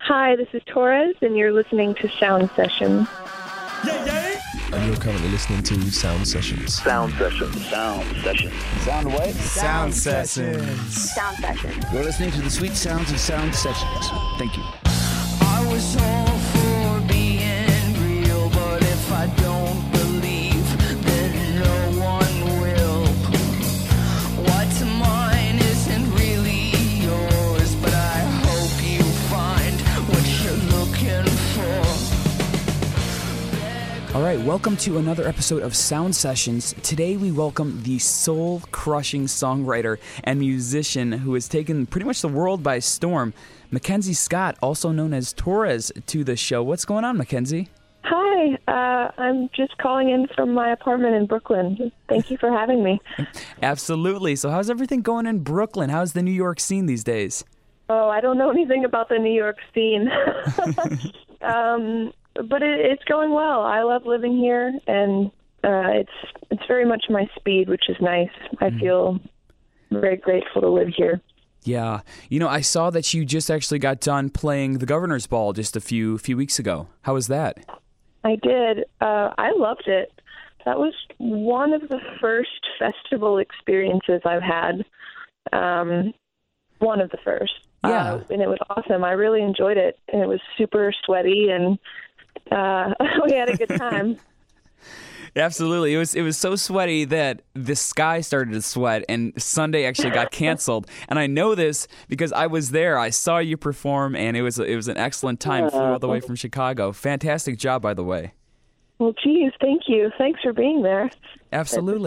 Hi, this is Torres, and you're listening to Sound Sessions. And you're currently listening to Sound Sessions. Sound Sessions. Sound Sessions. Sound what? Sound Sessions. Sound Sessions. You're listening to the sweet sounds of Sound Sessions. Thank you. I was all for being real, but if I don't believe, then no one will. What's mine isn't really yours, but I hope you find what you're looking for. All right, welcome to another episode of Sound Sessions. Today we welcome the soul-crushing songwriter and musician who has taken pretty much the world by storm, Mackenzie Scott, also known as Torres, to the show. What's going on, Mackenzie? Hi, I'm just calling in from my apartment in Brooklyn. Thank you for having me. Absolutely. So how's everything going in Brooklyn? How's the New York scene these days? Oh, I don't know anything about the New York scene. But it's going well. I love living here, and it's very much my speed, which is nice. I feel very grateful to live here. Yeah. You know, I saw that you just actually got done playing the Governor's Ball just a few weeks ago. How was that? I did. I loved it. That was one of the first festival experiences I've had. One of the first. Yeah. And it was awesome. I really enjoyed it. And it was super sweaty, and we had a good time. Absolutely. It was so sweaty that the sky started to sweat, and Sunday actually got canceled. And I know this because I was there. I saw you perform, and it was an excellent time. Flew all the way from Chicago. Fantastic job, by the way. Well, geez, thank you. Thanks for being there. Absolutely.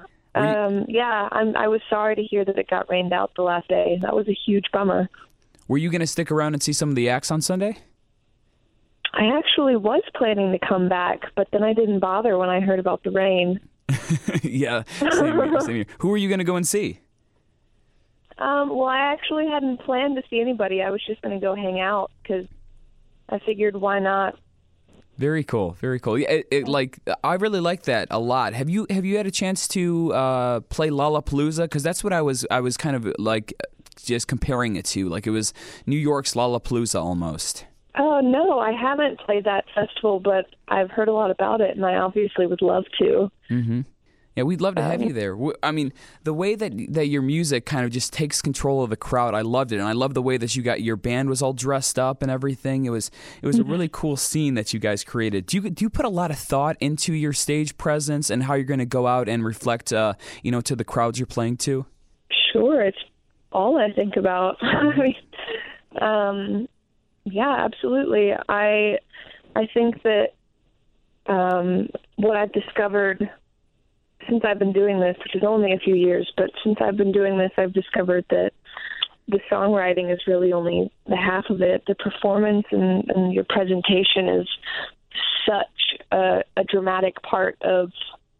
I was sorry to hear that it got rained out the last day. That was a huge bummer. Were you going to stick around and see some of the acts on Sunday? I actually was planning to come back, but then I didn't bother when I heard about the rain. Yeah, same here. Who are you going to go and see? Well, I actually hadn't planned to see anybody. I was just going to go hang out because I figured why not. Very cool, very cool. Yeah, I really like that a lot. Have you had a chance to play Lollapalooza? Because that's what I was kind of like just comparing it to. Like it was New York's Lollapalooza almost. Oh, no, I haven't played that festival, but I've heard a lot about it, and I obviously would love to. Mm-hmm. Yeah, we'd love to have you there. I mean, the way that your music kind of just takes control of the crowd, I loved it. And I love the way that your band was all dressed up and everything. It was a really cool scene that you guys created. Do you put a lot of thought into your stage presence and how you're going to go out and reflect, to the crowds you're playing to? Sure, it's all I think about. Yeah, absolutely. I think that what I've discovered since I've been doing this, which is only a few years, but since I've been doing this, I've discovered that the songwriting is really only the half of it. The performance and your presentation is such a dramatic part of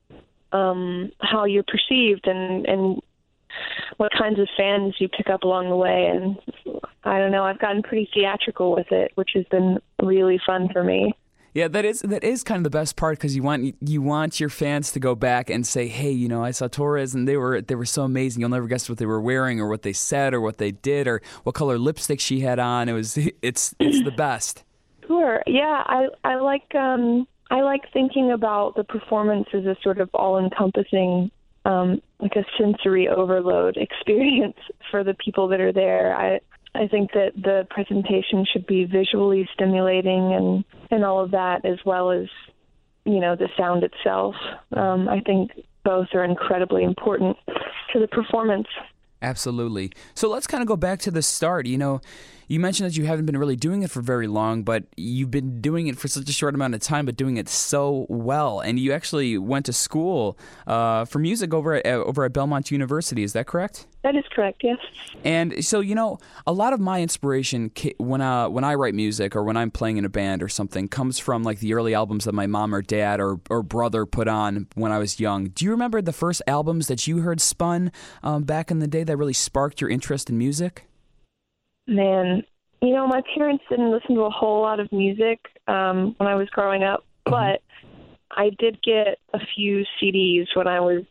how you're perceived and what kinds of fans you pick up along the way. And I don't know, I've gotten pretty theatrical with it, which has been really fun for me. Yeah, that is kind of the best part because you want your fans to go back and say, hey, I saw Torres and they were so amazing. You'll never guess what they were wearing or what they said or what they did or what color lipstick she had on. It's the best. Sure. Yeah, I like thinking about the performance as a sort of all-encompassing like a sensory overload experience for the people that are there. I think that the presentation should be visually stimulating and all of that, as well as, the sound itself. I think both are incredibly important to the performance. Absolutely. So let's kind of go back to the start. You mentioned that you haven't been really doing it for very long, but you've been doing it for such a short amount of time, but doing it so well. And you actually went to school for music over at Belmont University. Is that correct? That is correct, yes. And so, a lot of my inspiration when I write music or when I'm playing in a band or something comes from like the early albums that my mom or dad or brother put on when I was young. Do you remember the first albums that you heard spun back in the day that really sparked your interest in music? Man, my parents didn't listen to a whole lot of music when I was growing up, but I did get a few CDs when I was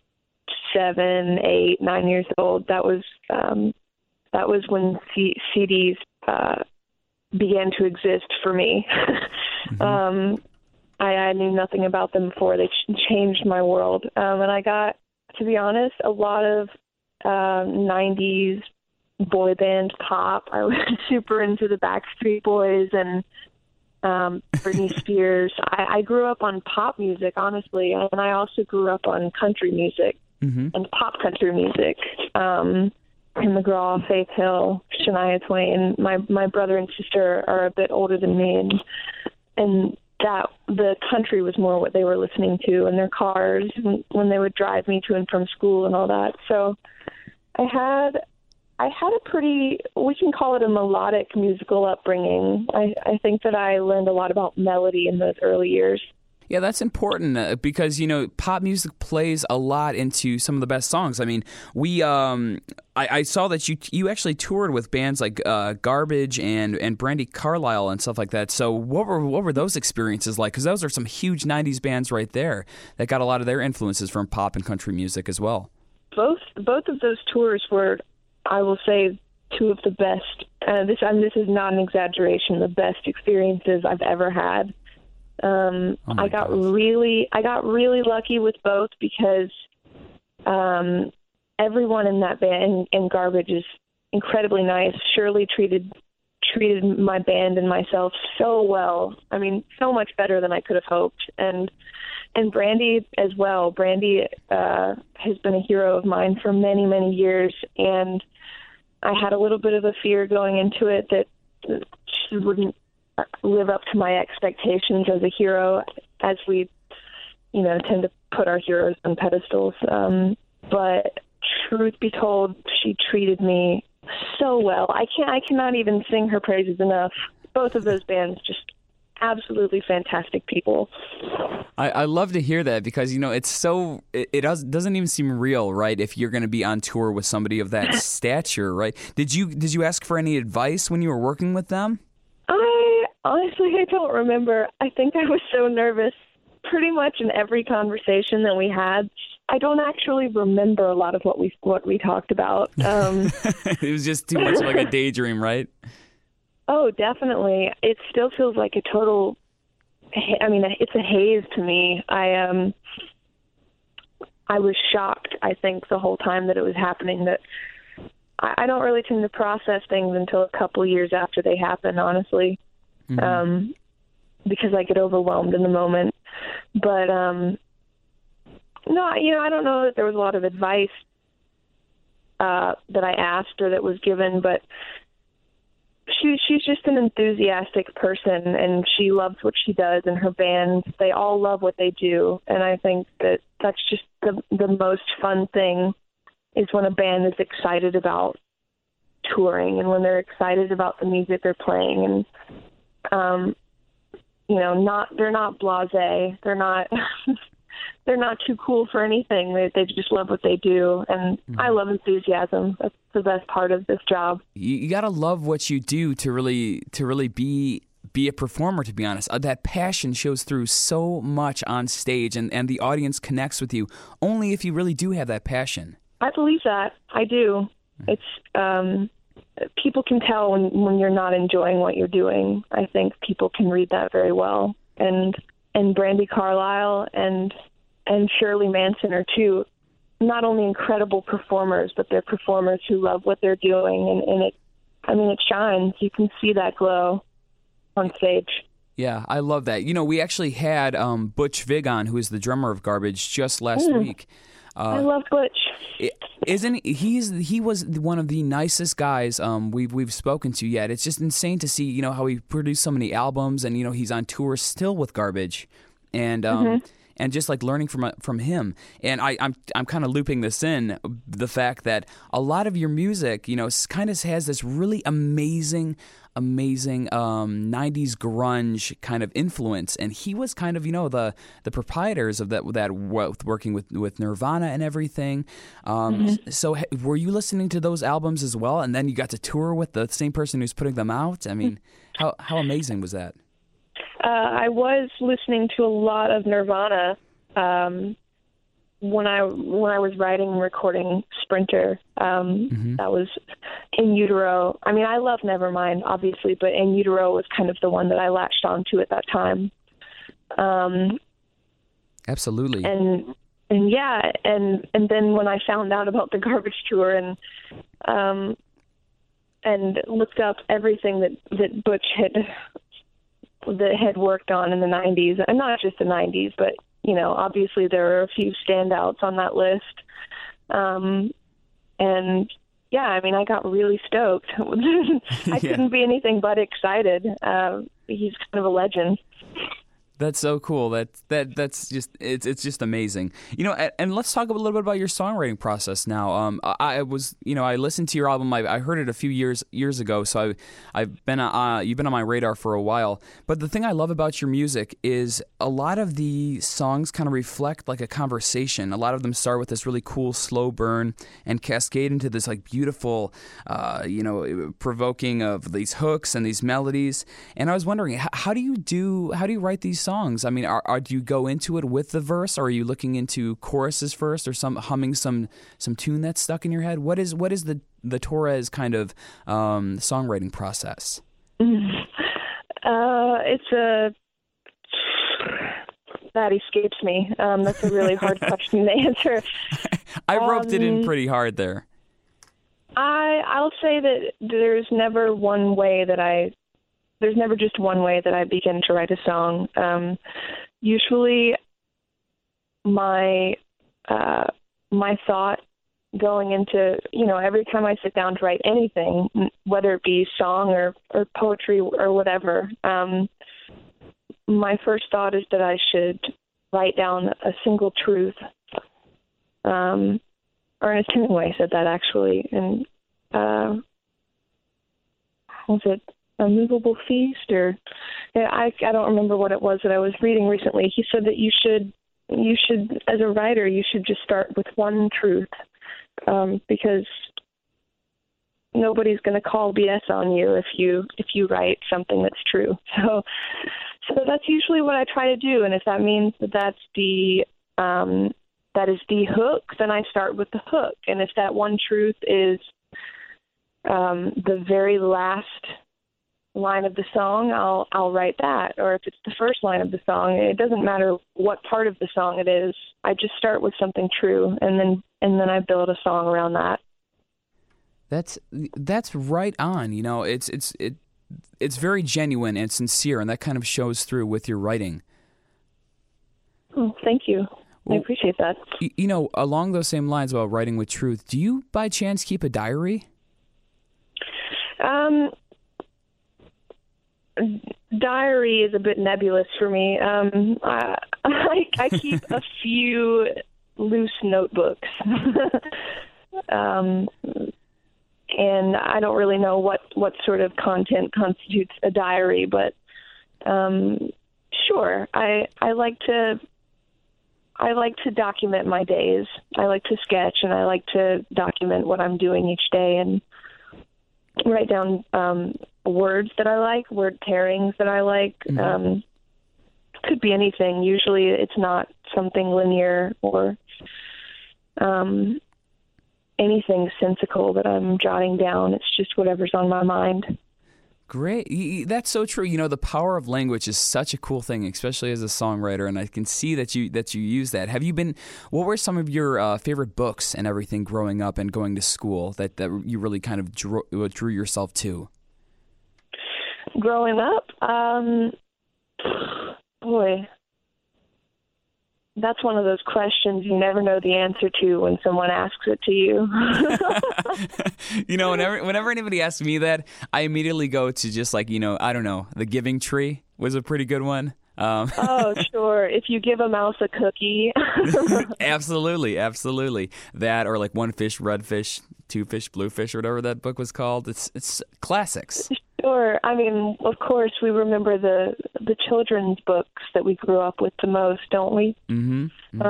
7, 8, 9 years old. That was when CDs began to exist for me. I knew nothing about them before. They changed my world. And I got, to be honest, a lot of 90s boy band pop. I was super into the Backstreet Boys and Britney Spears. I grew up on pop music, honestly, and I also grew up on country music and pop country music. Tim McGraw, Faith Hill, Shania Twain. My brother and sister are a bit older than me, and that the country was more what they were listening to in their cars when they would drive me to and from school and all that. So I had a pretty, we can call it a melodic musical upbringing. I think that I learned a lot about melody in those early years. Yeah, that's important because, pop music plays a lot into some of the best songs. I mean, I saw that you actually toured with bands like Garbage and Brandi Carlile and stuff like that. So what were those experiences like? Because those are some huge 90s bands right there that got a lot of their influences from pop and country music as well. Both of those tours were, I will say, two of the best. This is not an exaggeration. The best experiences I've ever had. I got really lucky with both because everyone in that band and Garbage is incredibly nice. Shirley treated my band and myself so well. I mean, so much better than I could have hoped. And Brandi as well. Brandi has been a hero of mine for many, many years, and I had a little bit of a fear going into it that she wouldn't live up to my expectations as a hero, as we, tend to put our heroes on pedestals. But truth be told, she treated me so well. I cannot even sing her praises enough. Both of those bands, just absolutely fantastic people. I love to hear that because, it's so, it doesn't even seem real, right? If you're going to be on tour with somebody of that stature, right? Did you ask for any advice when you were working with them? Honestly, I don't remember. I think I was so nervous pretty much in every conversation that we had. I don't actually remember a lot of what we talked about. It was just too much like a daydream, right? Oh, definitely. It still feels like a total, it's a haze to me. I was shocked, I think, the whole time that it was happening. That I don't really tend to process things until a couple years after they happen, honestly. Because I get overwhelmed in the moment. But, no, I don't know that there was a lot of advice that I asked or that was given, but she's just an enthusiastic person, and she loves what she does, and her band, they all love what they do. And I think that that's just the most fun thing is when a band is excited about touring and when they're excited about the music they're playing. And, they're not blasé. They're not, they're not too cool for anything. They just love what they do. And I love enthusiasm. That's the best part of this job. You got to love what you do to really be a performer, to be honest. That passion shows through so much on stage, and the audience connects with you only if you really do have that passion. I believe that. I do. It's, people can tell when you're not enjoying what you're doing. I think people can read that very well. And Brandi Carlile and Shirley Manson are two not only incredible performers, but they're performers who love what they're doing. And it shines. You can see that glow on stage. Yeah, I love that. We actually had Butch Vig on, who is the drummer of Garbage, just last week. I love Butch. Isn't he was one of the nicest guys we've spoken to yet. It's just insane to see how he produced so many albums, and he's on tour still with Garbage, and just like learning from him. And I'm kind of looping this in, the fact that a lot of your music kind of has this really amazing 90s grunge kind of influence, and he was kind of the proprietors of that working with Nirvana and everything. So were you listening to those albums as well, and then you got to tour with the same person who's putting them out? I mean, how amazing was that? I was listening to a lot of Nirvana, when I was writing and recording Sprinter, that was In Utero. I mean, I love Nevermind, obviously, but In Utero was kind of the one that I latched onto at that time. Absolutely. And yeah, and then when I found out about the Garbage Tour and looked up everything that Butch had worked on in the 90s, and not just the 90s, but you know, obviously there are a few standouts on that list. And yeah, I mean, I got really stoked. I couldn't be anything but excited. He's kind of a legend. That's so cool. That's just it's just amazing. You know, and let's talk a little bit about your songwriting process now. I listened to your album. I heard it a few years ago, so you've been on my radar for a while. But the thing I love about your music is a lot of the songs kind of reflect like a conversation. A lot of them start with this really cool slow burn and cascade into this like beautiful, provoking of these hooks and these melodies. And I was wondering, how do you write these songs? I mean, do you go into it with the verse, or are you looking into choruses first, or humming some tune that's stuck in your head? What is the Torres kind of songwriting process? That escapes me. That's a really hard question to answer. I roped it in pretty hard there. I'll say that there's never just one way that I begin to write a song. Usually my thought going into, every time I sit down to write anything, whether it be song or poetry or whatever, my first thought is that I should write down a single truth. Ernest Hemingway said that, actually. And was it A Movable Feast? Or I don't remember what it was that I was reading recently. He said that you should, as a writer, you should just start with one truth, because nobody's going to call BS on you if you write something that's true. So that's usually what I try to do. And if that means that is the hook, then I start with the hook. And if that one truth is the very last line of the song, I'll write that. Or if it's the first line of the song, it doesn't matter what part of the song it is. I just start with something true, and then I build a song around that. That's right on. It's very genuine and sincere, and that kind of shows through with your writing. Oh, thank you. I appreciate that. Along those same lines about writing with truth, do you by chance keep a diary? Diary is a bit nebulous for me. I keep a few loose notebooks. And I don't really know what sort of content constitutes a diary, but sure, I like to document my days. I like to sketch, and I like to document what I'm doing each day and write down words that I like, word pairings that I like. Mm-hmm. Could be anything. Usually it's not something linear or anything sensical that I'm jotting down. It's just whatever's on my mind. Great. That's so true. The power of language is such a cool thing, especially as a songwriter, and I can see that you use that. What were some of your favorite books and everything growing up and going to school that you really kind of drew yourself to? Growing up? Boy, that's one of those questions you never know the answer to when someone asks it to you. Whenever anybody asks me that, I immediately go to just like, I don't know, The Giving Tree was a pretty good one. Oh, sure. If you give a mouse a cookie. Absolutely. That, or like One Fish, Red Fish, Two Fish, Blue Fish, or whatever that book was called. It's classics. Sure. I mean, of course, we remember the children's books that we grew up with the most, don't we? Mm-hmm.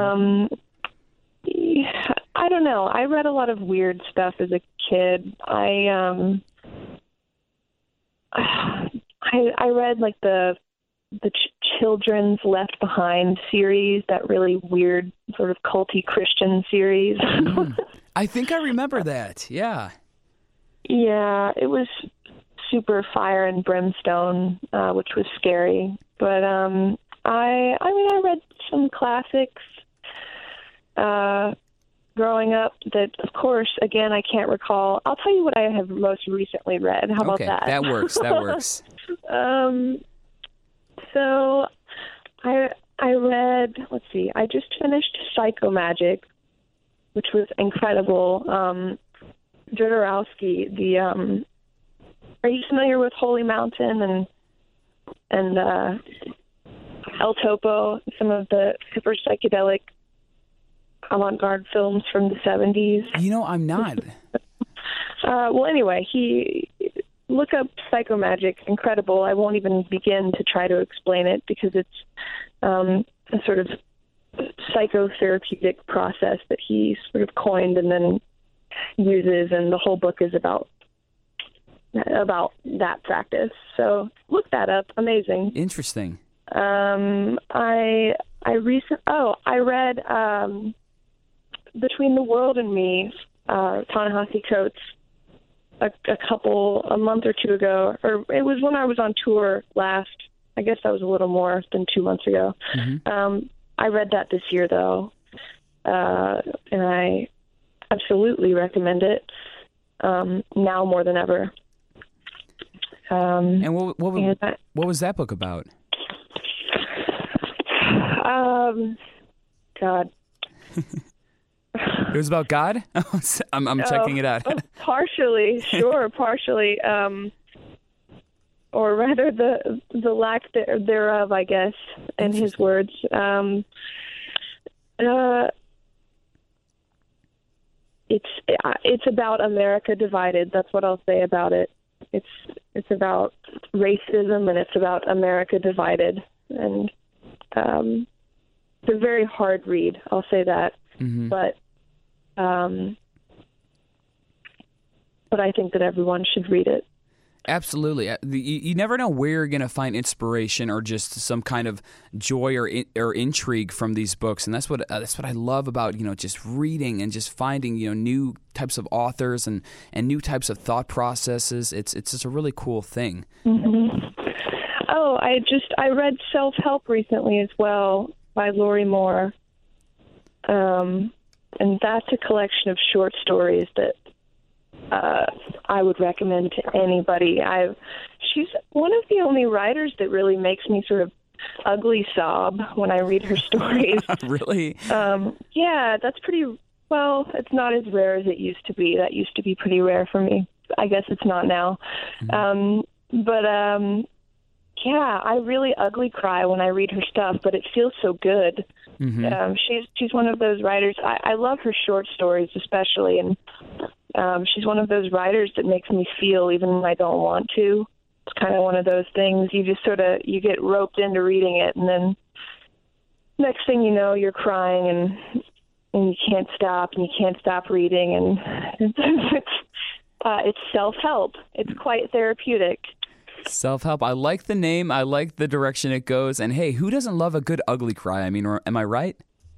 I don't know. I read a lot of weird stuff as a kid. I read like the children's Left Behind series, that really weird sort of culty Christian series. I think I remember that. Yeah. Yeah, it was super fire and brimstone, which was scary. But I read some classics growing up that, of course, again, I can't recall. I'll tell you what I have most recently read. How about that? That works. That works. So I read, let's see, I just finished Psychomagic, which was incredible. Jodorowsky, are you familiar with Holy Mountain and El Topo, some of the super psychedelic avant-garde films from the 70s? You know, I'm not. Well, anyway, look up Psychomagic. Incredible. I won't even begin to try to explain it because it's a sort of psychotherapeutic process that he sort of coined and then uses, and the whole book is about that practice. So look that up. Amazing. Interesting. I read Between the World and Me, Ta-Nehisi Coates, a month or two ago, or it was when I was on tour last. I guess that was a little more than 2 months ago. Mm-hmm. I read that this year though, and I absolutely recommend it now more than ever. And what was that book about? God. It was about God? I'm checking it out. Partially, sure, partially. Or rather the lack thereof, I guess, in his words. It's about America divided. That's what I'll say about it. It's about racism, and it's about America divided. And it's a very hard read, I'll say that. Mm-hmm. But I think that everyone should read it. Absolutely. You never know where you're going to find inspiration or just some kind of joy or intrigue from these books, and that's what I love about just reading and just finding new types of authors and new types of thought processes. It's just a really cool thing. Mm-hmm. Oh, I read Self-Help recently as well by Lori Moore, and that's a collection of short stories that I would recommend to anybody. She's one of the only writers that really makes me sort of ugly sob when I read her stories. Really? Yeah, that's pretty, well, it's not as rare as it used to be. That used to be pretty rare for me. I guess it's not now. Mm-hmm. Yeah, I really ugly cry when I read her stuff, but it feels so good. Mm-hmm. She's one of those writers. I love her short stories especially, and she's one of those writers that makes me feel even when I don't want to. It's kind of one of those things. You just you get roped into reading it, and then next thing you know, you're crying and you can't stop, and you can't stop reading, and it's self-help. It's quite therapeutic. Self-help. I like the name. I like the direction it goes. And hey, who doesn't love a good ugly cry? I mean, am I right?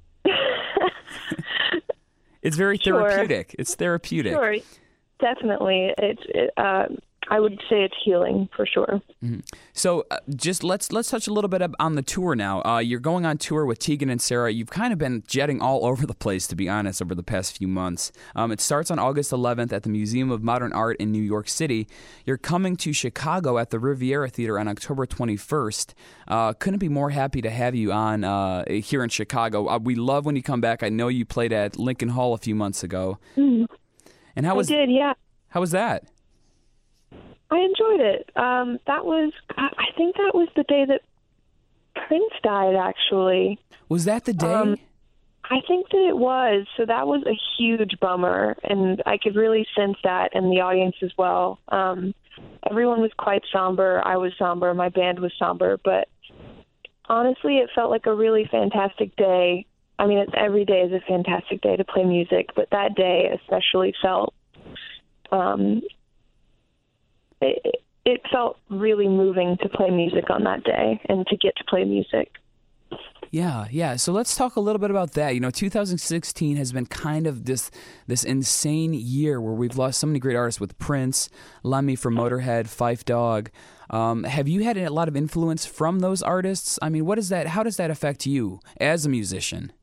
It's very therapeutic. Sure. It's therapeutic. Sure, definitely. I would say it's healing for sure. Mm-hmm. So just let's touch a little bit on the tour now. You're going on tour with Tegan and Sara. You've kind of been jetting all over the place, to be honest, over the past few months. It starts on August 11th at the Museum of Modern Art in New York City. You're coming to Chicago at the Riviera Theater on October 21st. Couldn't be more happy to have you on here in Chicago. We love when you come back. I know you played at Lincoln Hall a few months ago. Mm-hmm. And I did, yeah. How was that? I enjoyed it. I think that was the day that Prince died, actually. Was that the day? I think that it was. So that was a huge bummer, and I could really sense that in the audience as well. Everyone was quite somber. I was somber. My band was somber. But honestly, it felt like a really fantastic day. I mean, every day is a fantastic day to play music, but that day especially felt it felt really moving to play music on that day and to get to play music. Yeah. So let's talk a little bit about that. 2016 has been kind of this insane year where we've lost so many great artists with Prince, Lemmy from Motorhead, Phife Dawg. Have you had a lot of influence from those artists? I mean, how does that affect you as a musician?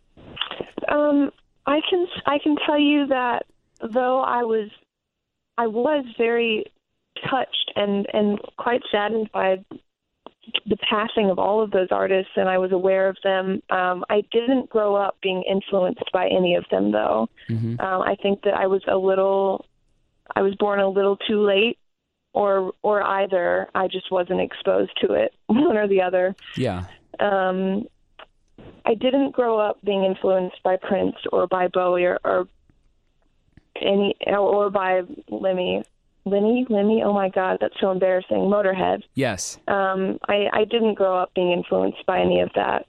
I can tell you that though I was very touched and quite saddened by the passing of all of those artists, and I was aware of them. I didn't grow up being influenced by any of them, though. Mm-hmm. I think that I was born a little too late, or either I just wasn't exposed to it, one or the other. Yeah. I didn't grow up being influenced by Prince or by Bowie or by Lemmy. Oh my God, that's so embarrassing. Motorhead. Yes. I didn't grow up being influenced by any of that.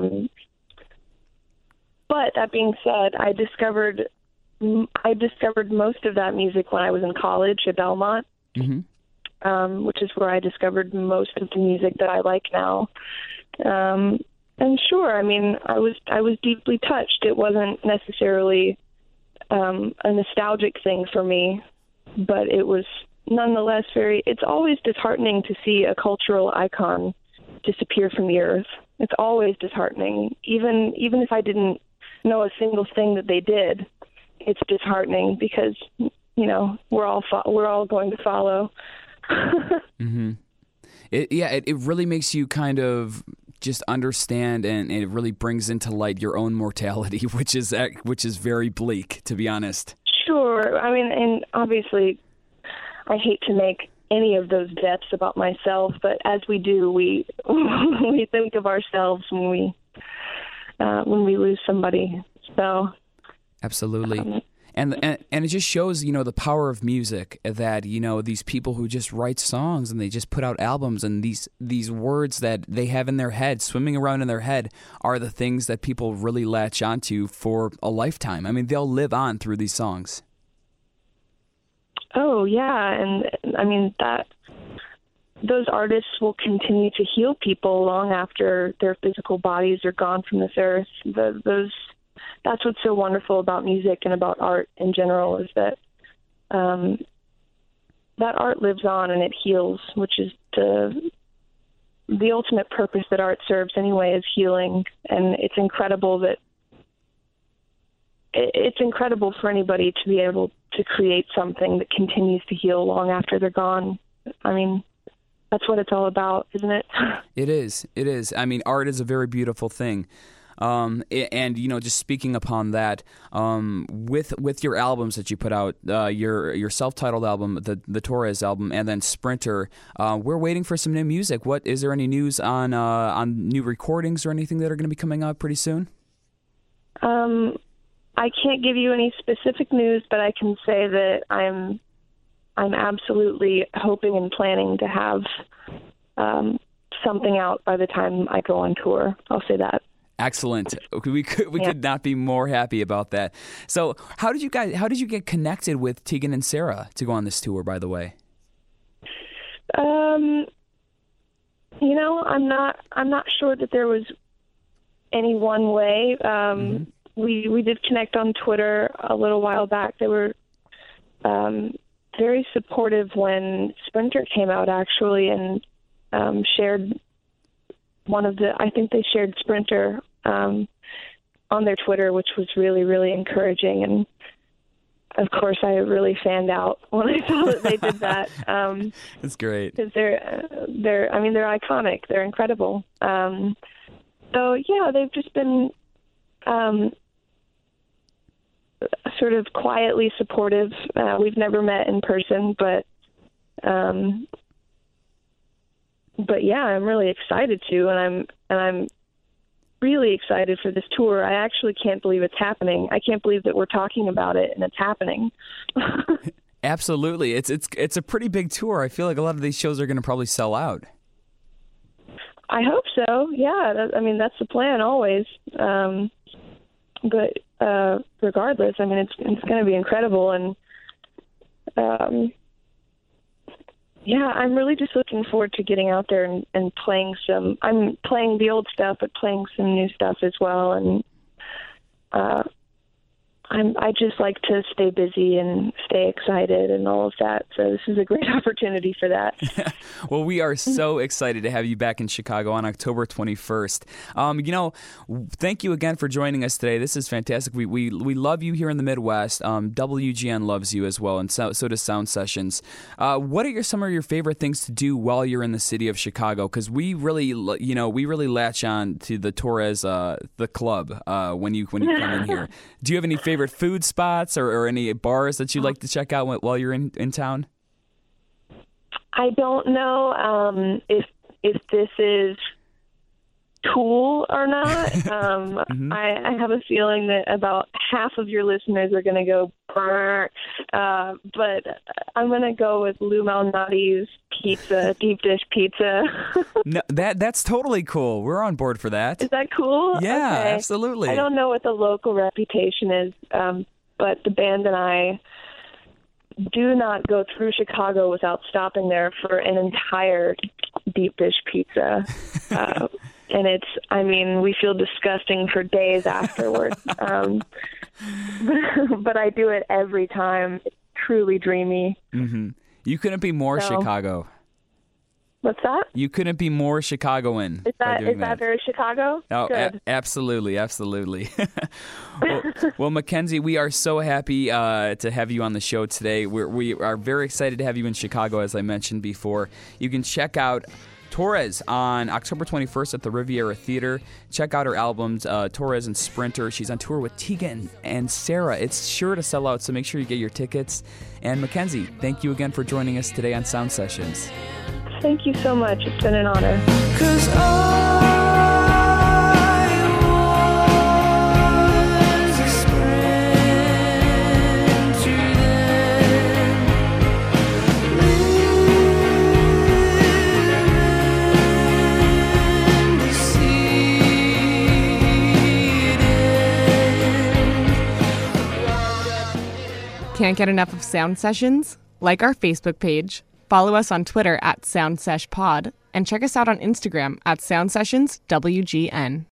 But that being said, I discovered most of that music when I was in college at Belmont, mm-hmm. Which is where I discovered most of the music that I like now. And sure, I mean, I was deeply touched. It wasn't necessarily a nostalgic thing for me, but it was nonetheless it's always disheartening to see a cultural icon disappear from the earth. It's always disheartening. Even if I didn't know a single thing that they did, it's disheartening because, we're all going to follow. Mm-hmm. It really makes you kind of just understand, and it really brings into light your own mortality, which is very bleak, to be honest. Sure. I mean, and obviously, I hate to make any of those deaths about myself, but as we do, we think of ourselves when we lose somebody. So, absolutely. And it just shows, the power of music, that, these people who just write songs and they just put out albums, and these words that they have in their head, swimming around in their head, are the things that people really latch onto for a lifetime. I mean, they'll live on through these songs. Oh, yeah. And I mean, those artists will continue to heal people long after their physical bodies are gone from this earth. That's what's so wonderful about music and about art in general, is that that art lives on and it heals, which is the ultimate purpose that art serves anyway, is healing. And it's incredible for anybody to be able to create something that continues to heal long after they're gone. I mean, that's what it's all about, isn't it? It is. I mean, art is a very beautiful thing. And just speaking upon that, with your albums that you put out, your self-titled album, the Torres album, and then Sprinter, we're waiting for some new music. Is there any news on new recordings or anything that are going to be coming out pretty soon? I can't give you any specific news, but I can say that I'm absolutely hoping and planning to have something out by the time I go on tour. I'll say that. Excellent. We could not be more happy about that. So, how did you get connected with Tegan and Sara to go on this tour, by the way? I'm not sure that there was any one way. Mm-hmm. We did connect on Twitter a little while back. They were very supportive when Sprinter came out, actually, and shared I think they shared Sprinter on their Twitter, which was really, really encouraging. And of course, I really fanned out when I saw that they did that. That's great. Because they're iconic. They're incredible. So yeah, they've just been sort of quietly supportive. We've never met in person, but yeah, I'm really excited to, and I'm really excited for this tour. I actually can't believe it's happening. I can't believe that we're talking about it and it's happening. Absolutely. It's a pretty big tour. I feel like a lot of these shows are going to probably sell out. I hope so. Yeah. That's the plan always. But regardless, it's going to be incredible. And Yeah, I'm really just looking forward to getting out there and playing some. I'm playing the old stuff, but playing some new stuff as well. And I just like to stay busy and stay excited and all of that. So this is a great opportunity for that. Well, we are so excited to have you back in Chicago on October 21st. Thank you again for joining us today. This is fantastic. We love you here in the Midwest. WGN loves you as well, and so does Sound Sessions. What are some of your favorite things to do while you're in the city of Chicago? Because we really latch on to the Torres the club when you come in here. Do you have any favorite food spots or any bars that you like to check out while you're in town? I don't know if this is cool or not. Mm-hmm. I have a feeling that about half of your listeners are going to go brr, but I'm going to go with Lou Malnati's pizza, deep dish pizza. No, that's totally cool. We're on board for that. Is that cool? Yeah, okay. absolutely. I don't know what the local reputation is, but the band and I do not go through Chicago without stopping there for an entire deep dish pizza. And we feel disgusting for days afterward. But I do it every time. It's truly dreamy. Mm-hmm. You couldn't be more Chicago. What's that? You couldn't be more Chicagoan. Is that very Chicago? Oh, good. Absolutely. well, Mackenzie, we are so happy to have you on the show today. We are very excited to have you in Chicago, as I mentioned before. You can check out Torres on October 21st at the Riviera Theater. Check out her albums, Torres and Sprinter. She's on tour with Tegan and Sarah. It's sure to sell out, so make sure you get your tickets. And Mackenzie, thank you again for joining us today on Sound Sessions. Thank you so much. It's been an honor. 'Cause I was a sprinter then, living to see it. Can't get enough of Sound Sessions? Like our Facebook page, follow us on Twitter @SoundSeshPod, and check us out on Instagram @SoundSessionsWGN.